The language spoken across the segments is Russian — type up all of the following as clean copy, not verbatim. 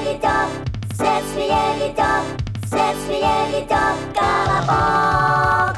свет свирелиток, колобок.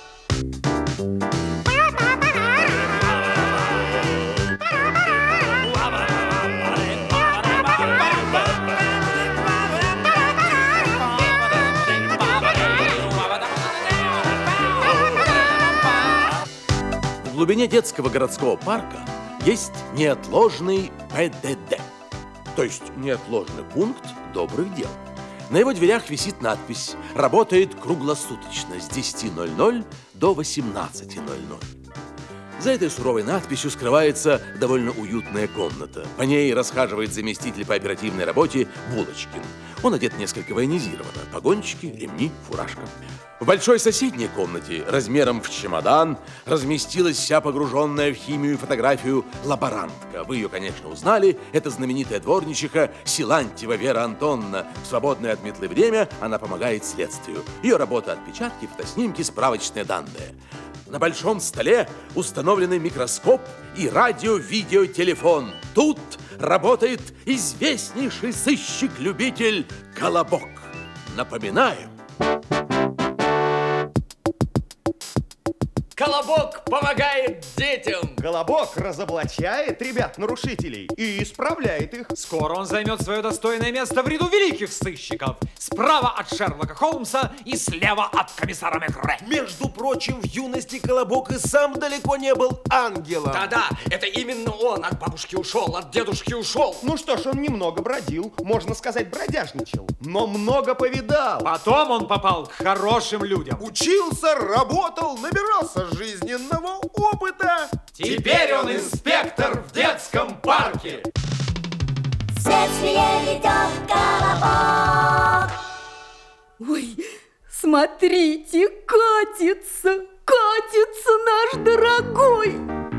В глубине детского городского парка есть неотложный ПДД, то есть неотложный пункт добрых дел. На его дверях висит надпись «Работает круглосуточно с 10:00 до 18:00». За этой суровой надписью скрывается довольно уютная комната. По ней расхаживает заместитель по оперативной работе Булочкин. Он одет несколько военизированно. Погончики, ремни, фуражка. В большой соседней комнате, размером в чемодан, разместилась вся погруженная в химию и фотографию лаборантка. Вы ее, конечно, узнали. Это знаменитая дворничиха Силантьева Вера Антоновна. В свободное от метлы время она помогает следствию. Ее работа — отпечатки, фотоснимки, справочные данные. На большом столе установлены микроскоп и радио-видеотелефон. Тут работает известнейший сыщик-любитель Колобок. Напоминаю. Колобок помогает детям. Колобок разоблачает ребят-нарушителей и исправляет их. Скоро он займет свое достойное место в ряду великих сыщиков. Справа от Шерлока Холмса и слева от комиссара Мегре. Между прочим, в юности Колобок и сам далеко не был ангелом. Да-да, это именно он от бабушки ушел, от дедушки ушел. Ну что ж, он немного бродил, можно сказать, бродяжничал, но много повидал. Потом он попал к хорошим людям. Учился, работал, набирался жизненного опыта. Теперь он инспектор в детском парке. Свет свирелиток, колобок. Ой, смотрите, катится наш дорогой.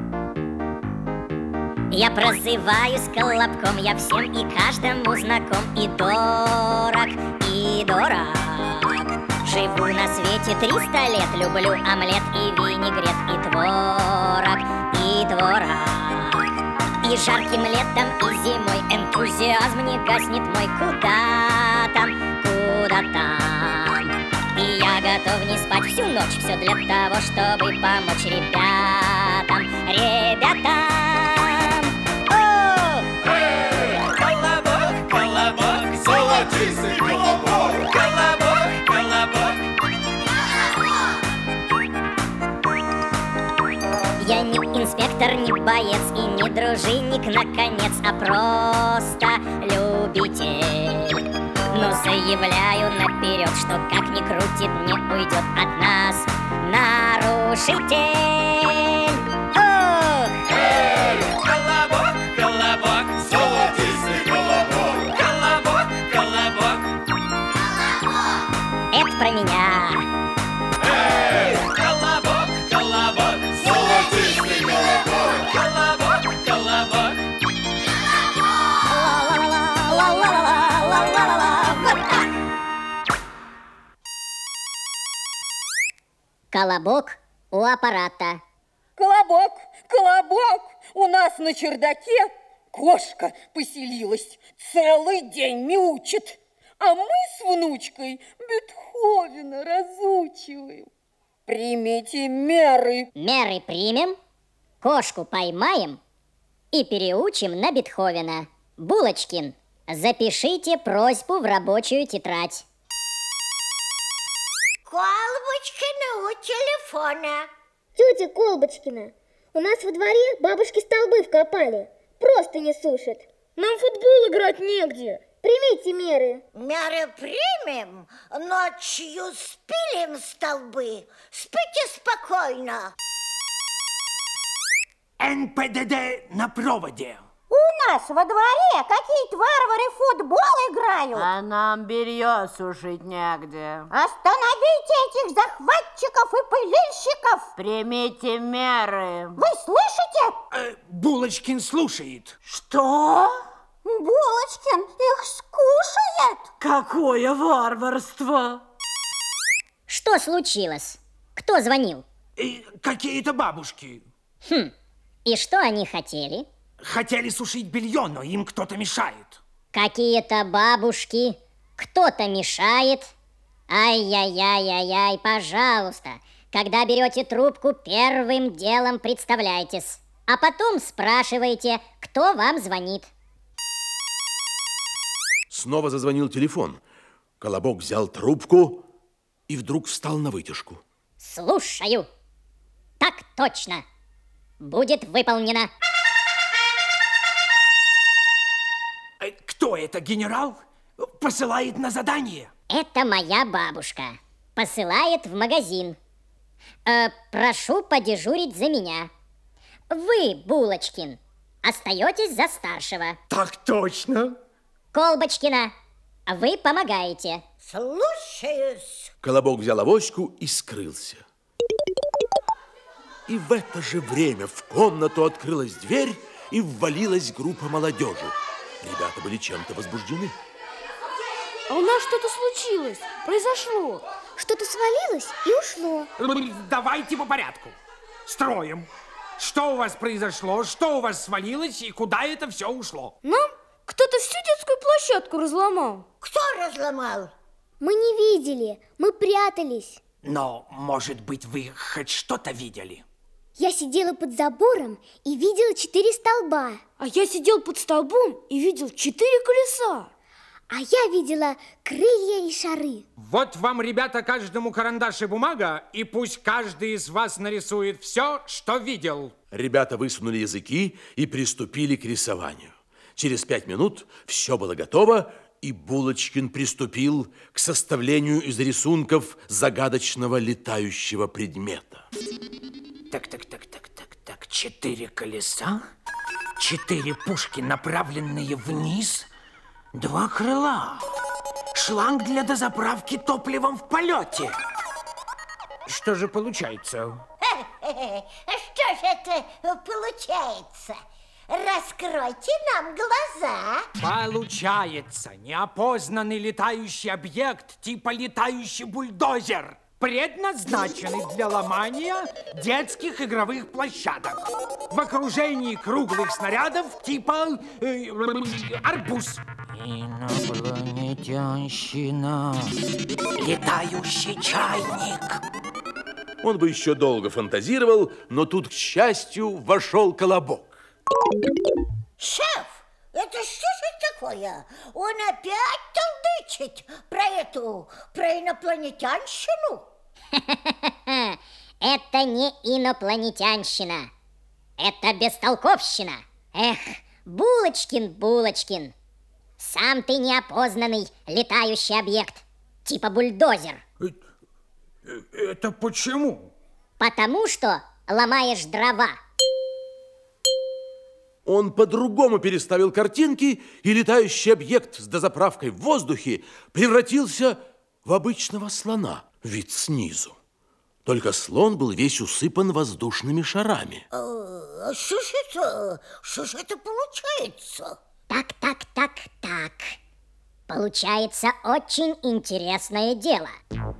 Я прозываюсь Колобком, я всем и каждому знаком. И дорог, и дорог. Живу на свете 300 лет, люблю омлет и винегрет, и творог, и творог. И жарким летом, и зимой энтузиазм не гаснет мой. Куда там, куда там. И я готов не спать всю ночь, все для того, чтобы помочь ребятам, ребятам. Колобок, колобок, золотистый колобок. Колобок, колобок. Я не инспектор, не боец и не дружинник, наконец, а просто любитель. Но заявляю наперед, что как ни крутит, не уйдет от нас нарушитель. Ох! Эй, колобок, колобок, золотистый колобок. Колобок, колобок. Это про меня. Эй, колобок, колобок, золотистый колобок. Колобок, колобок. Колобок у аппарата. Колобок, колобок, у нас на чердаке кошка поселилась, целый день мяучит. А мы с внучкой Бетховена разучиваем. Примите меры. Меры примем, кошку поймаем и переучим на Бетховена. Булочкин, запишите просьбу в рабочую тетрадь. Колбочкина у телефона. Тетя Колбочкина, у нас во дворе бабушки столбы вкопали, просто не сушат. Нам в футбол играть негде. Примите меры. Меры примем, ночью спилим столбы. Спите спокойно. НПДД на проводе. У нас во дворе какие-то варвары в футбол играют. А нам белье сушить негде. Остановите этих захватчиков и пылильщиков. Примите меры. Вы слышите? Булочкин слушает. Что? Булочкин их скушает. Какое варварство! Что случилось? Кто звонил? Какие-то бабушки. И что они хотели? Хотели сушить белье, но им кто-то мешает. Какие-то бабушки, кто-то мешает. Ай-яй-яй-яй-яй, пожалуйста, когда берете трубку, первым делом представляйтесь, а потом спрашивайте, кто вам звонит. Снова зазвонил телефон. Колобок взял трубку и вдруг встал на вытяжку. Слушаю. Так точно. Будет выполнено. Кто это, генерал? Посылает на задание? Это моя бабушка. Посылает в магазин. Прошу подежурить за меня. Вы, Булочкин, остаетесь за старшего. Так точно. Колбочкина, вы помогаете. Слушаюсь. Колобок взял авоську и скрылся. И в это же время в комнату открылась дверь и ввалилась группа молодежи. Ребята были чем-то возбуждены. А у нас что-то случилось, произошло. Что-то свалилось и ушло. Давайте по порядку. Строим. Что у вас произошло, что у вас свалилось и куда это все ушло? Нам кто-то всю детскую площадку разломал. Кто разломал? Мы не видели, мы прятались. Но, может быть, вы хоть что-то видели? Я сидела под забором и видела 4 столба. А я сидел под столбом и видел 4 колеса. А я видела крылья и шары. Вот вам, ребята, каждому карандаш и бумага, и пусть каждый из вас нарисует все, что видел. Ребята высунули языки и приступили к рисованию. Через 5 минут все было готово, и Булочкин приступил к составлению из рисунков загадочного летающего предмета. Так. 4 колеса, 4 пушки, направленные вниз, 2 крыла, шланг для дозаправки топливом в полете. Что же получается? Что же это получается? Раскройте нам глаза. Получается неопознанный летающий объект типа летающий бульдозер, предназначенный для ломания детских игровых площадок в окружении круглых снарядов типа арбуз. Инопланетянщина. Летающий чайник. Он бы еще долго фантазировал, но тут, к счастью, вошел Колобок. Шеф, это что же такое? Он опять толдычит про инопланетянщину? Это не инопланетянщина. Это бестолковщина. Эх, Булочкин. Сам ты неопознанный летающий объект, типа бульдозер. Это почему? Потому что ломаешь дрова. Он по-другому переставил картинки, и летающий объект с дозаправкой в воздухе превратился в обычного слона, вид снизу. Только слон был весь усыпан воздушными шарами. Что же это получается? Так. Получается очень интересное дело.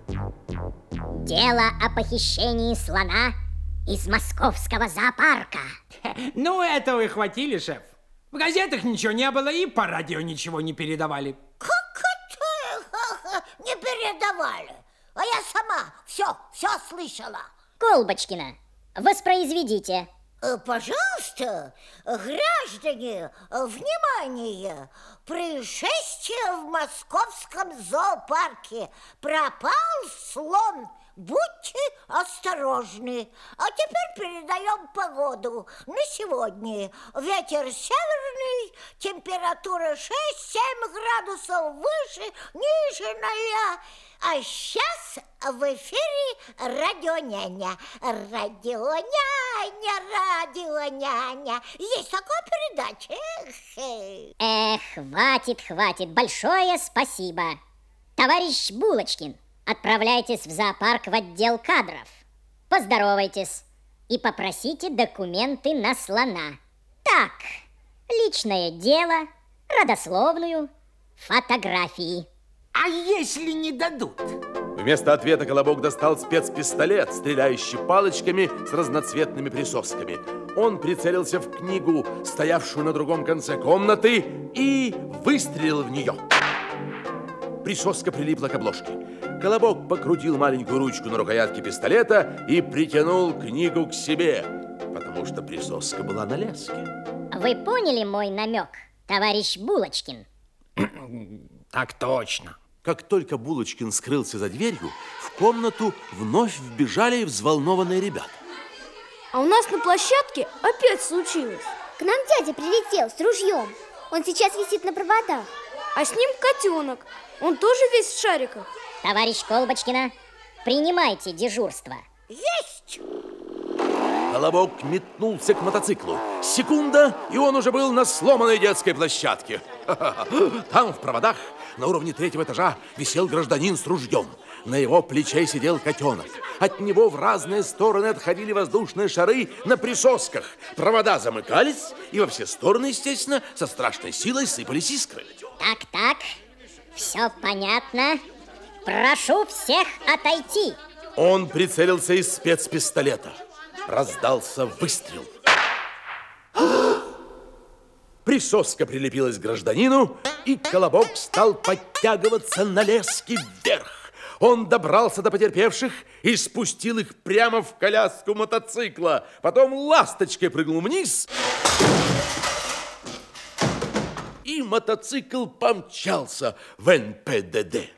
Дело о похищении слона из московского зоопарка. Ну, это вы хватили, шеф. В газетах ничего не было и по радио ничего не передавали. Как это не передавали? А я сама все слышала. Колбочкина, воспроизведите. Пожалуйста, граждане, внимание! Происшествие в московском зоопарке. Пропал слон. Будьте осторожны. А теперь передаем погоду на сегодня. Ветер северный, температура 6-7 градусов выше, ниже 0. А сейчас в эфире радионяня. Радионяня. Есть такая передача. Хватит. Большое спасибо. Товарищ Булочкин, отправляйтесь в зоопарк в отдел кадров. Поздоровайтесь и попросите документы на слона. Так, личное дело, родословную, фотографии. А если не дадут? Вместо ответа Колобок достал спецпистолет, стреляющий палочками с разноцветными присосками. Он прицелился в книгу, стоявшую на другом конце комнаты, и выстрелил в нее. Присоска прилипла к обложке. Колобок покрутил маленькую ручку на рукоятке пистолета и притянул книгу к себе, потому что присоска была на леске. Вы поняли мой намек, товарищ Булочкин? Так точно. Как только Булочкин скрылся за дверью, в комнату вновь вбежали взволнованные ребята. А у нас на площадке опять случилось. К нам дядя прилетел с ружьем. Он сейчас висит на проводах. А с ним котенок. Он тоже весь в шариках. Товарищ Колбочкина, принимайте дежурство. Есть! Колобок метнулся к мотоциклу. Секунда, и он уже был на сломанной детской площадке. Там, в проводах, на уровне 3-го этажа, висел гражданин с ружьем. На его плече сидел котенок. От него в разные стороны отходили воздушные шары на присосках. Провода замыкались, и во все стороны, естественно, со страшной силой сыпались искры. Так, все понятно. Прошу всех отойти. Он прицелился из спецпистолета. Раздался выстрел. Присоска прилепилась к гражданину, и Колобок стал подтягиваться на леске вверх. Он добрался до потерпевших и спустил их прямо в коляску мотоцикла. Потом ласточкой прыгнул вниз, и мотоцикл помчался в НПДД.